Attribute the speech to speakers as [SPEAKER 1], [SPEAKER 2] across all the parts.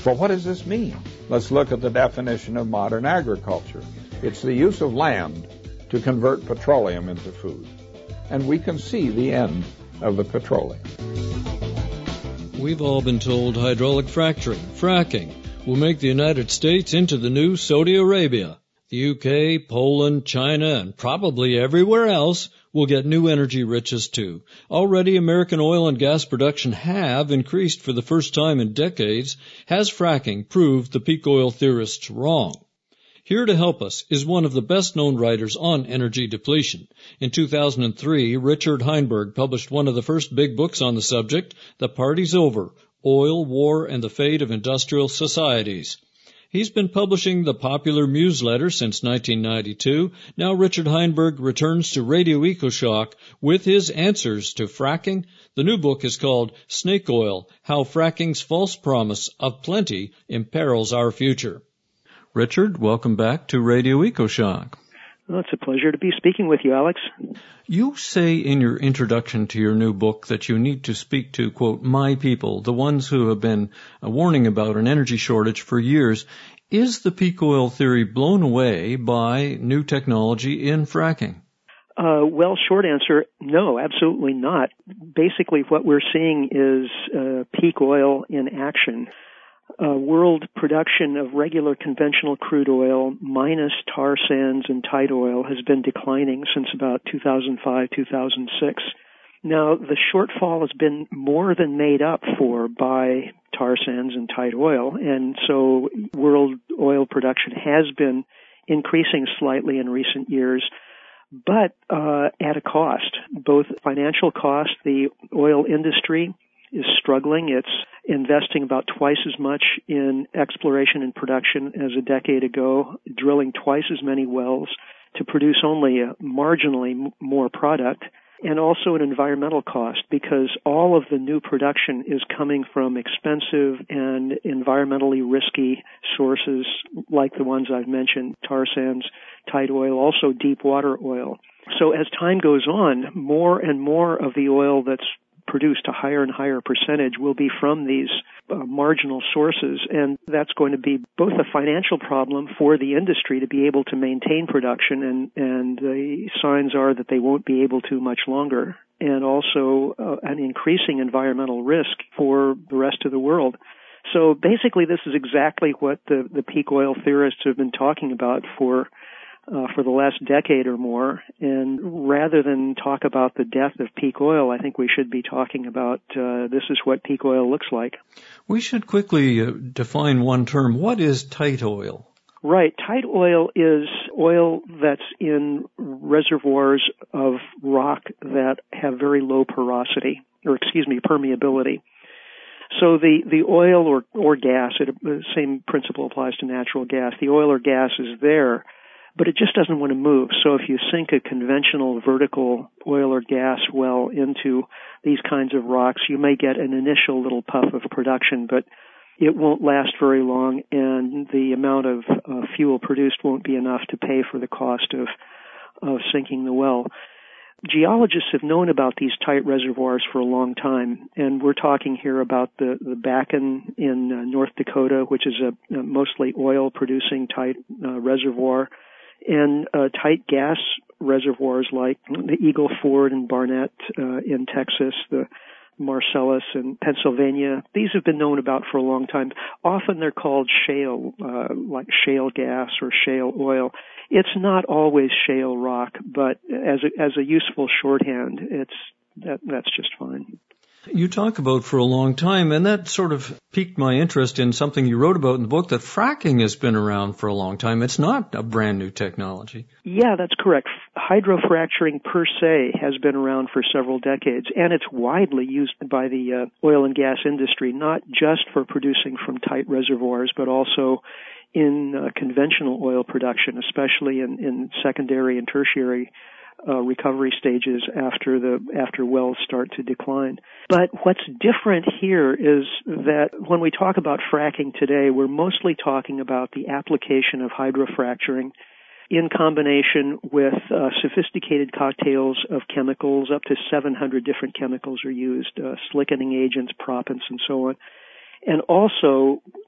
[SPEAKER 1] Well, what does this mean? Let's look at the definition of modern agriculture. It's the use of land to convert petroleum into food. And we can see the end of the petroleum.
[SPEAKER 2] We've all been told hydraulic fracking, will make the United States into the new Saudi Arabia. The UK, Poland, China, and probably everywhere else will get new energy riches too. Already American oil and gas production have increased for the first time in decades. Has fracking proved the peak oil theorists wrong? Here to help us is one of the best-known writers on energy depletion. In 2003, Richard Heinberg published one of the first big books on the subject, The Party's Over, Oil, War, and the Fate of Industrial Societies. He's been publishing the popular newsletter since 1992. Now Richard Heinberg returns to Radio EcoShock with his answers to fracking. The new book is called Snake Oil, How Fracking's False Promise of Plenty Imperils Our Future. Richard, welcome back to Radio EcoShock.
[SPEAKER 3] Well, it's a pleasure to be speaking with you, Alex.
[SPEAKER 2] You say in your introduction to your new book that you need to speak to, quote, my people, the ones who have been warning about an energy shortage for years. Is the peak oil theory blown away by new technology in fracking?
[SPEAKER 3] Well, short answer, no, absolutely not. Basically, what we're seeing is peak oil in action. World production of regular conventional crude oil minus tar sands and tight oil has been declining since about 2005, 2006. Now, the shortfall has been more than made up for by tar sands and tight oil, and so world oil production has been increasing slightly in recent years, but at a cost, both financial cost. The oil industry is struggling. It's investing about twice as much in exploration and production as a decade ago, drilling twice as many wells to produce only marginally more product, and also an environmental cost because all of the new production is coming from expensive and environmentally risky sources like the ones I've mentioned, tar sands, tight oil, also deep water oil. So as time goes on, more and more of the oil that's produced a higher and higher percentage will be from these marginal sources, and that's going to be both a financial problem for the industry to be able to maintain production, and the signs are that they won't be able to much longer, and also an increasing environmental risk for the rest of the world. So basically this is exactly what the peak oil theorists have been talking about for the last decade or more, and rather than talk about the death of peak oil, I think we should be talking about this is what peak oil looks like.
[SPEAKER 2] We should quickly define one term. What is tight oil?
[SPEAKER 3] Right. Tight oil is oil that's in reservoirs of rock that have very low porosity, permeability. So the oil or gas, the same principle applies to natural gas. The oil or gas is there, but it just doesn't want to move. So if you sink a conventional vertical oil or gas well into these kinds of rocks, you may get an initial little puff of production, but it won't last very long, and the amount of fuel produced won't be enough to pay for the cost of sinking the well. Geologists have known about these tight reservoirs for a long time, and we're talking here about the Bakken in North Dakota, which is a mostly oil-producing tight reservoir, and tight gas reservoirs like the Eagle Ford and Barnett in Texas, the Marcellus in Pennsylvania. These have been known about for a long time. Often they're called shale, like shale gas or shale oil. It's not always shale rock, but as a useful shorthand, that's just fine.
[SPEAKER 2] You talk about for a long time, and that sort of piqued my interest in something you wrote about in the book, that fracking has been around for a long time. It's not a brand new technology.
[SPEAKER 3] Yeah, that's correct. Hydrofracturing per se has been around for several decades, and it's widely used by the oil and gas industry, not just for producing from tight reservoirs, but also in conventional oil production, especially in secondary and tertiary recovery stages after wells start to decline. But what's different here is that when we talk about fracking today, we're mostly talking about the application of hydrofracturing in combination with sophisticated cocktails of chemicals. Up to 700 different chemicals are used, slickening agents, proppants, and so on. And also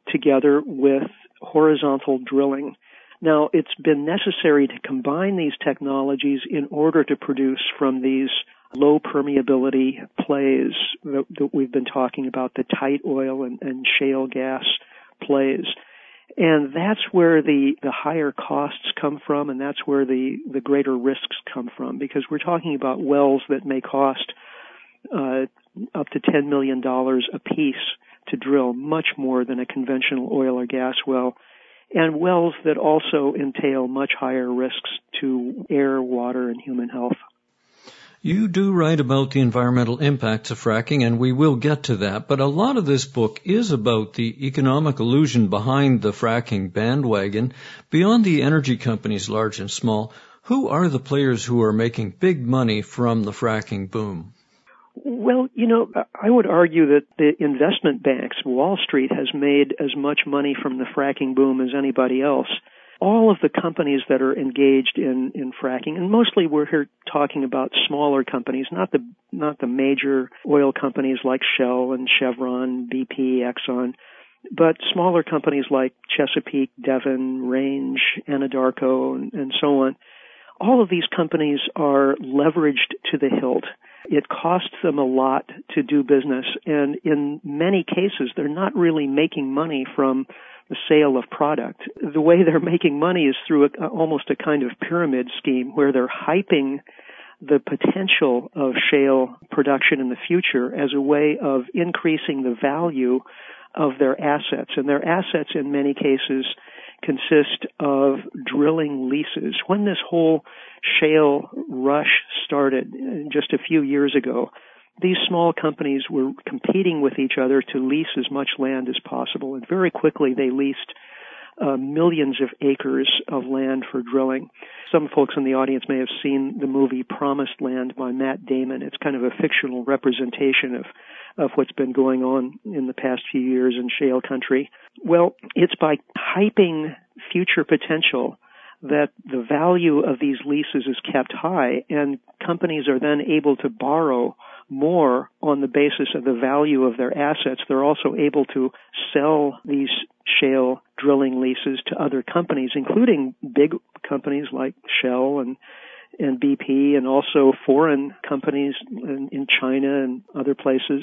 [SPEAKER 3] together with horizontal drilling. Now, it's been necessary to combine these technologies in order to produce from these low permeability plays that we've been talking about, the tight oil and shale gas plays. And that's where the higher costs come from, and that's where the greater risks come from, because we're talking about wells that may cost up to $10 million a piece to drill, much more than a conventional oil or gas well, and wells that also entail much higher risks to air, water, and human health.
[SPEAKER 2] You do write about the environmental impacts of fracking, and we will get to that, but a lot of this book is about the economic illusion behind the fracking bandwagon. Beyond the energy companies, large and small, who are the players who are making big money from the fracking boom?
[SPEAKER 3] Well, I would argue that the investment banks, Wall Street, has made as much money from the fracking boom as anybody else. All of the companies that are engaged in fracking, and mostly we're here talking about smaller companies, not the major oil companies like Shell and Chevron, BP, Exxon, but smaller companies like Chesapeake, Devon, Range, Anadarko, and so on. All of these companies are leveraged to the hilt. It costs them a lot to do business, and in many cases, they're not really making money from the sale of product. The way they're making money is through almost a kind of pyramid scheme where they're hyping the potential of shale production in the future as a way of increasing the value of their assets. And their assets, in many cases, consist of drilling leases. When this whole shale rush started just a few years ago, these small companies were competing with each other to lease as much land as possible, and very quickly they leased millions of acres of land for drilling. Some folks in the audience may have seen the movie Promised Land by Matt Damon. It's kind of a fictional representation of what's been going on in the past few years in shale country. Well, it's by hyping future potential that the value of these leases is kept high, and companies are then able to borrow more on the basis of the value of their assets. They're also able to sell these shale drilling leases to other companies, including big companies like Shell and BP, and also foreign companies in China and other places.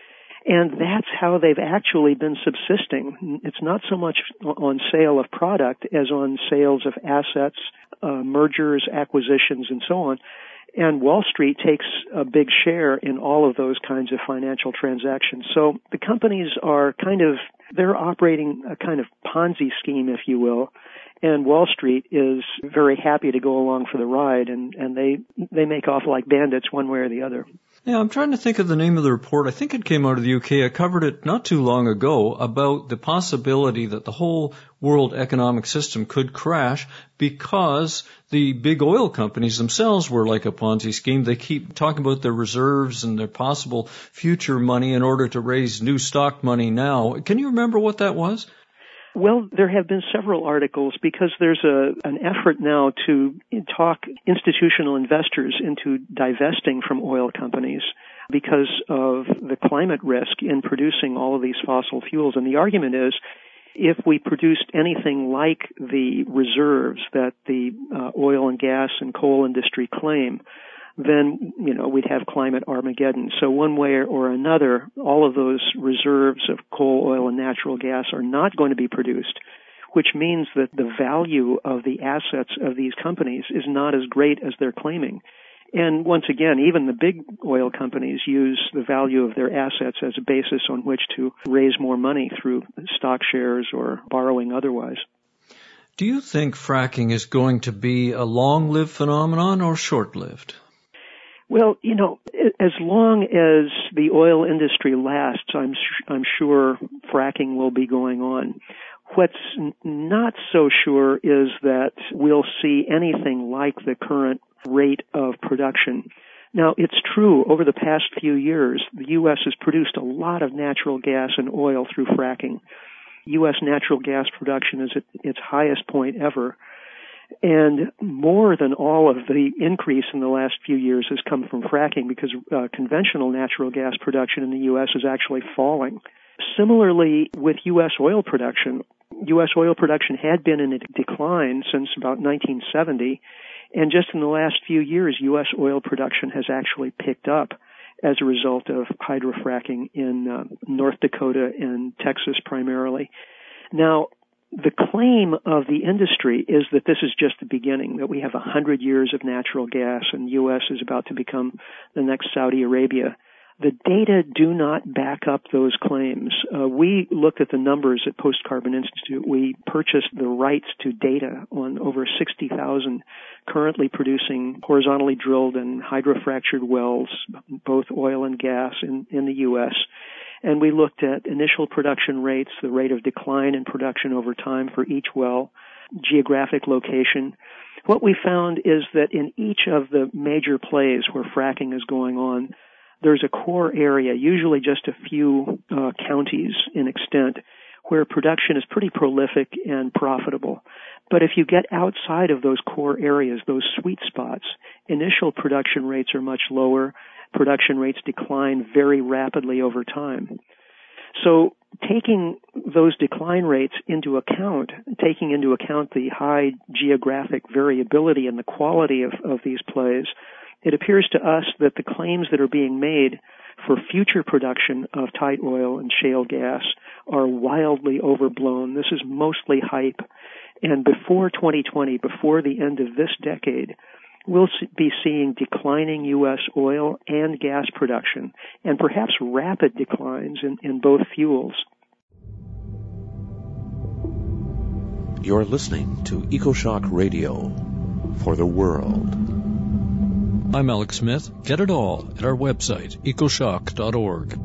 [SPEAKER 3] And that's how they've actually been subsisting. It's not so much on sale of product as on sales of assets, mergers, acquisitions, and so on. And Wall Street takes a big share in all of those kinds of financial transactions. So the companies are they're operating a kind of Ponzi scheme, if you will, and Wall Street is very happy to go along for the ride, and they make off like bandits one way or the other.
[SPEAKER 2] Yeah, I'm trying to think of the name of the report. I think it came out of the UK. I covered it not too long ago about the possibility that the whole world economic system could crash because the big oil companies themselves were like a Ponzi scheme. They keep talking about their reserves and their possible future money in order to raise new stock money now. Can you remember what that was?
[SPEAKER 3] Well, there have been several articles because there's an effort now to talk institutional investors into divesting from oil companies because of the climate risk in producing all of these fossil fuels. And the argument is, if we produced anything like the reserves that the oil and gas and coal industry claim, then, we'd have climate Armageddon. So one way or another, all of those reserves of coal, oil, and natural gas are not going to be produced, which means that the value of the assets of these companies is not as great as they're claiming. And once again, even the big oil companies use the value of their assets as a basis on which to raise more money through stock shares or borrowing otherwise.
[SPEAKER 2] Do you think fracking is going to be a long-lived phenomenon or short-lived?
[SPEAKER 3] Well, as long as the oil industry lasts, I'm sure fracking will be going on. What's not so sure is that we'll see anything like the current rate of production. Now, it's true, over the past few years, the U.S. has produced a lot of natural gas and oil through fracking. U.S. natural gas production is at its highest point ever. And more than all of the increase in the last few years has come from fracking because conventional natural gas production in the U.S. is actually falling. Similarly, with U.S. oil production, U.S. oil production had been in a decline since about 1970, and just in the last few years, U.S. oil production has actually picked up as a result of hydrofracking in North Dakota and Texas primarily. Now, the claim of the industry is that this is just the beginning, that we have 100 years of natural gas and the U.S. is about to become the next Saudi Arabia. The data do not back up those claims. We looked at the numbers at Post Carbon Institute. We purchased the rights to data on over 60,000 currently producing horizontally drilled and hydrofractured wells, both oil and gas in the U.S. And we looked at initial production rates, the rate of decline in production over time for each well, geographic location. What we found is that in each of the major plays where fracking is going on, there's a core area, usually just a few counties in extent, where production is pretty prolific and profitable. But if you get outside of those core areas, those sweet spots, initial production rates are much lower. Production rates decline very rapidly over time. So taking those decline rates into account, taking into account the high geographic variability and the quality of these plays, it appears to us that the claims that are being made for future production of tight oil and shale gas are wildly overblown. This is mostly hype. And before 2020, before the end of this decade, we'll be seeing declining U.S. oil and gas production, and perhaps rapid declines in both fuels.
[SPEAKER 4] You're listening to EcoShock Radio for the world.
[SPEAKER 2] I'm Alex Smith. Get it all at our website, ecoshock.org.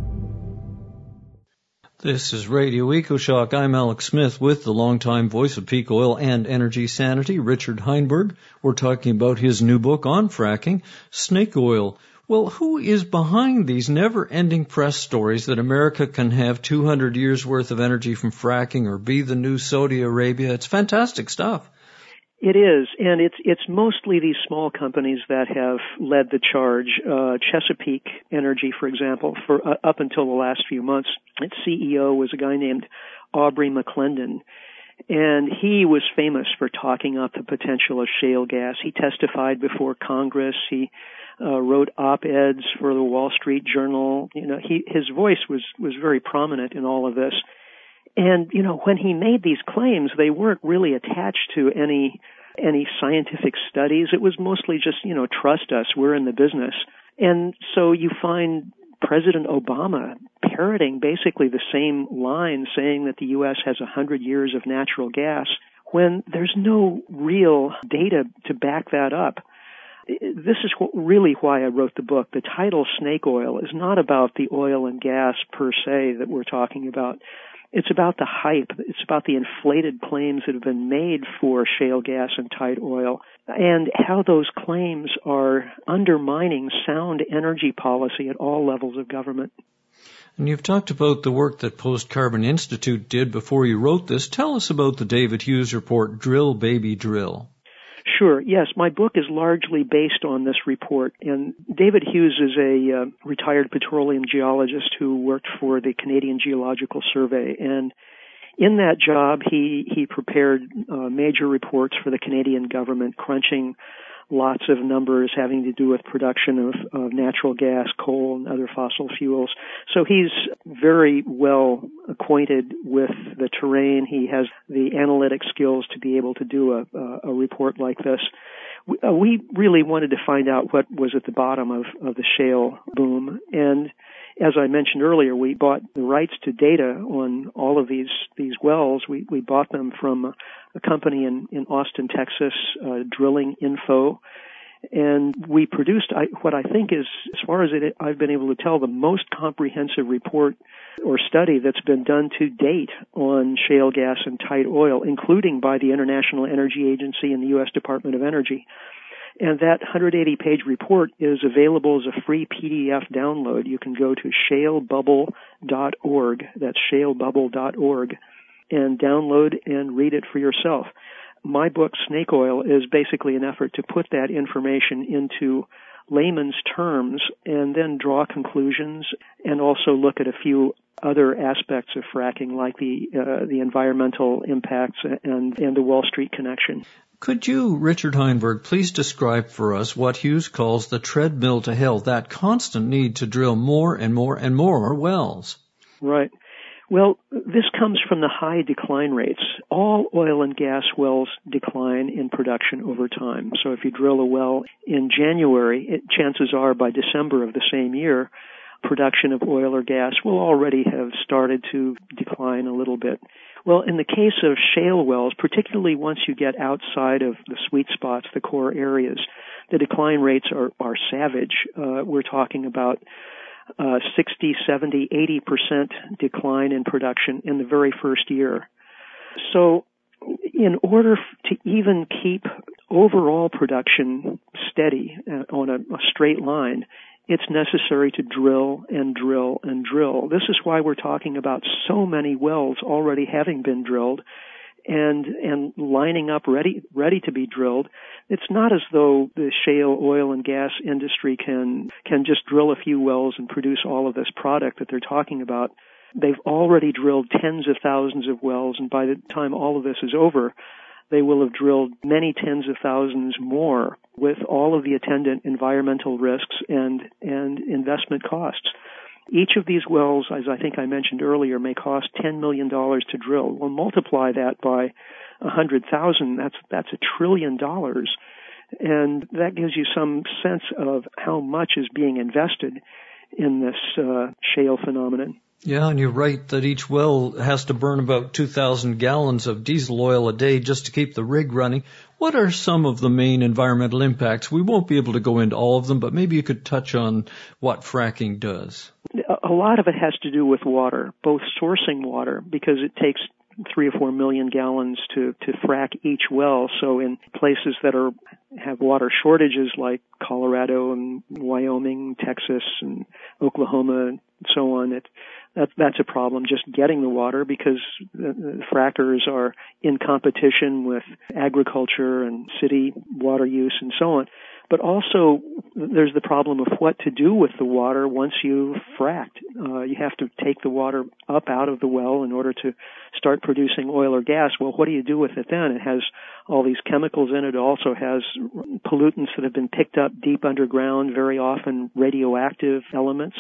[SPEAKER 2] This is Radio EcoShock. I'm Alex Smith with the longtime voice of peak oil and energy sanity, Richard Heinberg. We're talking about his new book on fracking, Snake Oil. Well, who is behind these never-ending press stories that America can have 200 years' worth of energy from fracking or be the new Saudi Arabia? It's fantastic stuff.
[SPEAKER 3] It is, and it's mostly these small companies that have led the charge. Chesapeake Energy, for example, for up until the last few months, its CEO was a guy named Aubrey McClendon, and he was famous for talking up the potential of shale gas. He testified before Congress. He wrote op-eds for the Wall Street Journal. You know, his voice was very prominent in all of this. And, you know, when he made these claims, they weren't really attached to any scientific studies. It was mostly just, you know, trust us, we're in the business. And so you find President Obama parroting basically the same line, saying that the U.S. has 100 years of natural gas, when there's no real data to back that up. This is really why I wrote the book. The title, Snake Oil, is not about the oil and gas per se that we're talking about. It's about the hype. It's about the inflated claims that have been made for shale gas and tight oil, and how those claims are undermining sound energy policy at all levels of government.
[SPEAKER 2] And you've talked about the work that Post Carbon Institute did before you wrote this. Tell us about the David Hughes report, Drill, Baby, Drill.
[SPEAKER 3] Sure. Yes, my book is largely based on this report. And David Hughes is a retired petroleum geologist who worked for the Canadian Geological Survey. And in that job, he prepared major reports for the Canadian government, crunching lots of numbers having to do with production of natural gas, coal, and other fossil fuels. So he's very well acquainted with the terrain. He has the analytic skills to be able to do a report like this. We really wanted to find out what was at the bottom of the shale boom. And as I mentioned earlier, we bought the rights to data on all of these wells. We bought them from a company in Austin, Texas, Drilling Info. And we produced what I think is, as far as I've been able to tell, the most comprehensive report or study that's been done to date on shale gas and tight oil, including by the International Energy Agency and the U.S. Department of Energy. And that 180-page report is available as a free PDF download. You can go to shalebubble.org. That's shalebubble.org, and download and read it for yourself. My book, Snake Oil, is basically an effort to put that information into layman's terms and then draw conclusions and also look at a few other aspects of fracking, like the environmental impacts and the Wall Street connection.
[SPEAKER 2] Could you, Richard Heinberg, please describe for us what Hughes calls the treadmill to hell, that constant need to drill more and more and more wells?
[SPEAKER 3] Right. Well, this comes from the high decline rates. All oil and gas wells decline in production over time. So if you drill a well in January, chances are by December of the same year, production of oil or gas will already have started to decline a little bit. Well, in the case of shale wells, particularly once you get outside of the sweet spots, the core areas, the decline rates are savage. We're talking about 60, 70, 80% decline in production in the very first year. So in order to even keep overall production steady on a straight line, it's necessary to drill and drill and drill. This is why we're talking about so many wells already having been drilled and lining up ready to be drilled. It's not as though the shale oil and gas industry can just drill a few wells and produce all of this product that they're talking about. They've already drilled tens of thousands of wells, and by the time all of this is over, they will have drilled many tens of thousands more with all of the attendant environmental risks and investment costs. Each of these wells, as I think I mentioned earlier, may cost $10 million to drill. Well, multiply that by 100,000, that's $1 trillion. And that gives you some sense of how much is being invested in this shale phenomenon.
[SPEAKER 2] Yeah, and you're right that each well has to burn about 2,000 gallons of diesel oil a day just to keep the rig running. What are some of the main environmental impacts? We won't be able to go into all of them, but maybe you could touch on what fracking does.
[SPEAKER 3] A lot of it has to do with water, both sourcing water, because it takes 3 or 4 million gallons to frack each well. So in places that have water shortages like Colorado and Wyoming, Texas and Oklahoma and so on, that's a problem, just getting the water, because the frackers are in competition with agriculture and city water use and so on. But also, there's the problem of what to do with the water once you've fracked. You have to take the water up out of the well in order to start producing oil or gas. Well, what do you do with it then? It has all these chemicals in it. It also has pollutants that have been picked up deep underground, very often radioactive elements.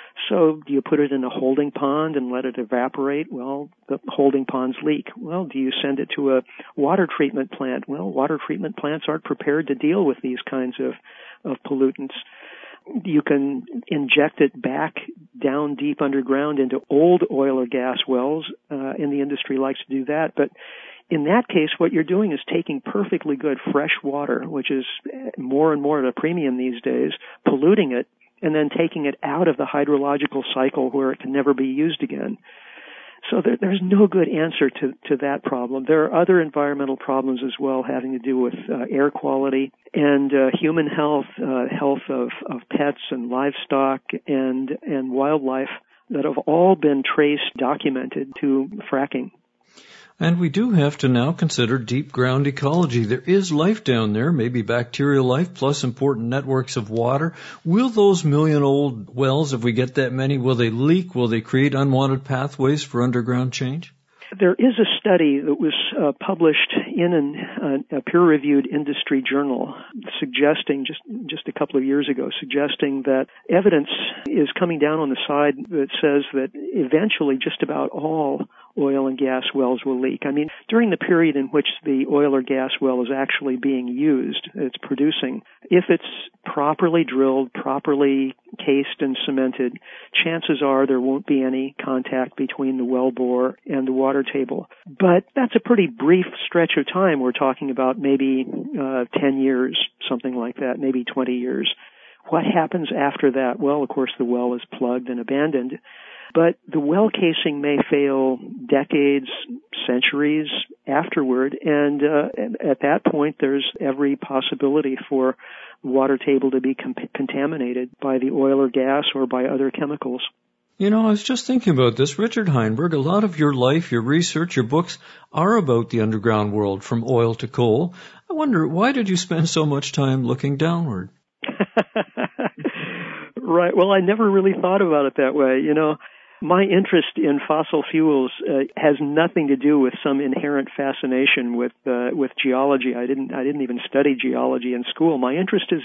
[SPEAKER 3] So do you put it in a holding pond and let it evaporate? Well, the holding ponds leak. Well, do you send it to a water treatment plant? Well, water treatment plants aren't prepared to deal with these kinds of pollutants. You can inject it back down deep underground into old oil or gas wells, and the industry likes to do that. But in that case, what you're doing is taking perfectly good fresh water, which is more and more at a premium these days, polluting it, and then taking it out of the hydrological cycle where it can never be used again. So there's no good answer to that problem. There are other environmental problems as well having to do with air quality and human health, health of pets and livestock and wildlife that have all been documented to fracking.
[SPEAKER 2] And we do have to now consider deep ground ecology. There is life down there, maybe bacterial life, plus important networks of water. Will those million-old wells, if we get that many, will they leak? Will they create unwanted pathways for underground change?
[SPEAKER 3] There is a study that was published in a peer-reviewed industry journal suggesting, just a couple of years ago, suggesting that evidence is coming down on the side that says that eventually just about all oil and gas wells will leak. I mean, during the period in which the oil or gas well is actually being used, it's producing, if it's properly drilled, properly cased and cemented, chances are there won't be any contact between the well bore and the water table. But that's a pretty brief stretch of time. We're talking about maybe 10 years, something like that, maybe 20 years. What happens after that? Well, of course, the well is plugged and abandoned. But the well casing may fail decades, centuries afterward, and at that point there's every possibility for the water table to be contaminated by the oil or gas or by other chemicals.
[SPEAKER 2] You know, I was just thinking about this. Richard Heinberg, a lot of your life, your research, your books are about the underground world, from oil to coal. I wonder, why did you spend so much time looking downward?
[SPEAKER 3] Right. Well, I never really thought about it that way. You know, my interest in fossil fuels has nothing to do with some inherent fascination with geology. I didn't even study geology in school. My interest is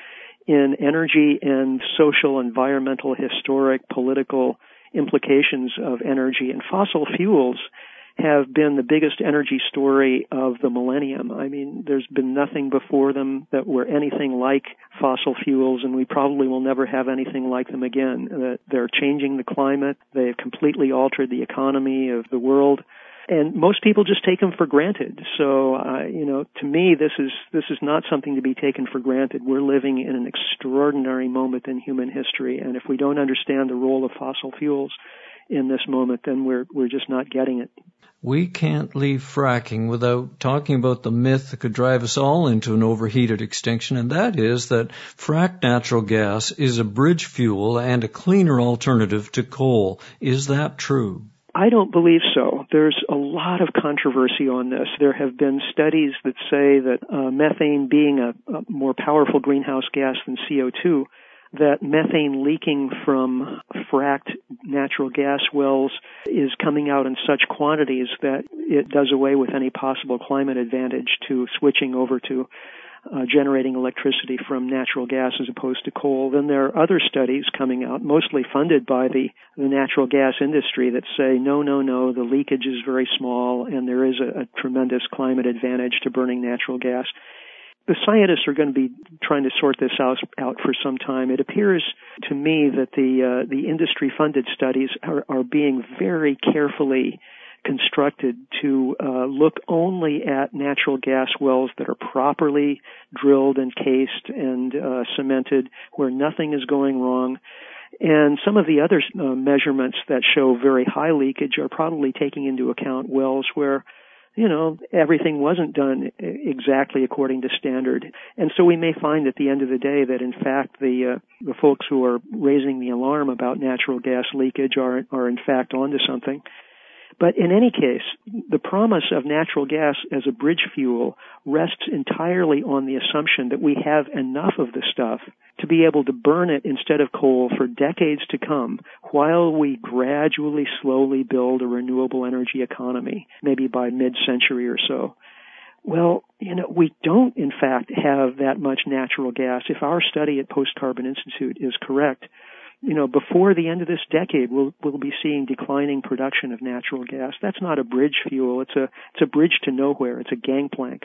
[SPEAKER 3] in energy and social, environmental, historic, political implications of energy. And fossil fuels have been the biggest energy story of the millennium. I mean, there's been nothing before them that were anything like fossil fuels, and we probably will never have anything like them again. They're changing the climate. They've completely altered the economy of the world. And most people just take them for granted. So, to me, this is not something to be taken for granted. We're living in an extraordinary moment in human history, and if we don't understand the role of fossil fuels in this moment, then we're just not getting it.
[SPEAKER 2] We can't leave fracking without talking about the myth that could drive us all into an overheated extinction, and that is that fracked natural gas is a bridge fuel and a cleaner alternative to coal. Is that true?
[SPEAKER 3] I don't believe so. There's a lot of controversy on this. There have been studies that say that methane being a more powerful greenhouse gas than CO2, that methane leaking from fracked natural gas wells is coming out in such quantities that it does away with any possible climate advantage to switching over to generating electricity from natural gas as opposed to coal. Then there are other studies coming out, mostly funded by the natural gas industry, that say, no, the leakage is very small and there is a tremendous climate advantage to burning natural gas. The scientists are going to be trying to sort this out for some time. It appears to me that the industry-funded studies are being very carefully constructed to look only at natural gas wells that are properly drilled and cased and cemented, where nothing is going wrong. And some of the other measurements that show very high leakage are probably taking into account wells where everything wasn't done exactly according to standard. And so we may find at the end of the day that, in fact, the folks who are raising the alarm about natural gas leakage are in fact onto something. But in any case, the promise of natural gas as a bridge fuel rests entirely on the assumption that we have enough of the stuff to be able to burn it instead of coal for decades to come, while we gradually, slowly build a renewable energy economy, maybe by mid-century or so. Well, we don't, in fact, have that much natural gas. If our study at Post Carbon Institute is correct, before the end of this decade, we'll be seeing declining production of natural gas. That's not a bridge fuel. It's a bridge to nowhere. It's a gangplank.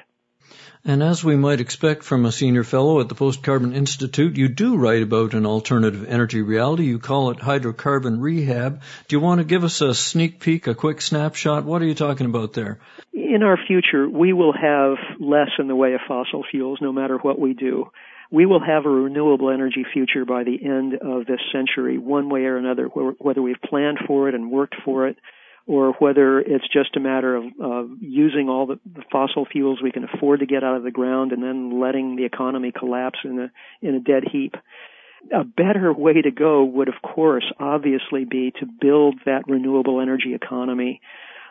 [SPEAKER 2] And as we might expect from a senior fellow at the Post Carbon Institute, you do write about an alternative energy reality. You call it hydrocarbon rehab. Do you want to give us a sneak peek, a quick snapshot? What are you talking about there?
[SPEAKER 3] In our future, we will have less in the way of fossil fuels, no matter what we do. We will have a renewable energy future by the end of this century, one way or another, whether we've planned for it and worked for it, or whether it's just a matter of using all the fossil fuels we can afford to get out of the ground and then letting the economy collapse in a dead heap. A better way to go would, of course, obviously be to build that renewable energy economy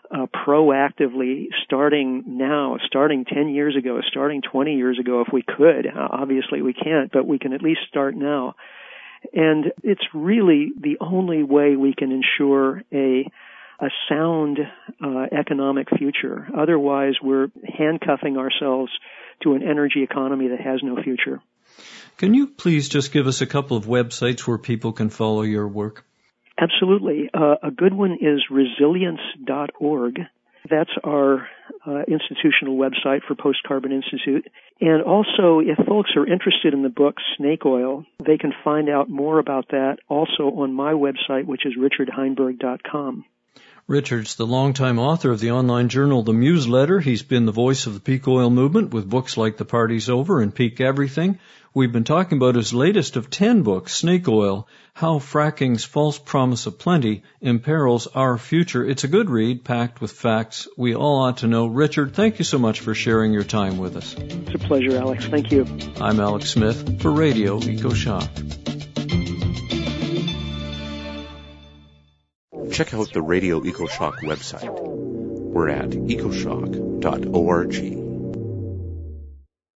[SPEAKER 3] proactively, starting now, starting 10 years ago, starting 20 years ago if we could. Obviously we can't, but we can at least start now. And it's really the only way we can ensure a sound economic future. Otherwise, we're handcuffing ourselves to an energy economy that has no future.
[SPEAKER 2] Can you please just give us a couple of websites where people can follow your work?
[SPEAKER 3] Absolutely. A good one is resilience.org. That's our institutional website for Post Carbon Institute. And also, if folks are interested in the book Snake Oil, they can find out more about that also on my website, which is richardheinberg.com.
[SPEAKER 2] Richard's the longtime author of the online journal The Newsletter. He's been the voice of the peak oil movement with books like The Party's Over and Peak Everything. We've been talking about his latest of 10 books, Snake Oil, How Fracking's False Promise of Plenty Imperils Our Future. It's a good read, packed with facts we all ought to know. Richard, thank you so much for sharing your time with us.
[SPEAKER 3] It's a pleasure, Alex. Thank you.
[SPEAKER 2] I'm Alex Smith for Radio EcoShock.
[SPEAKER 4] Check out the Radio EcoShock website. We're at ecoshock.org.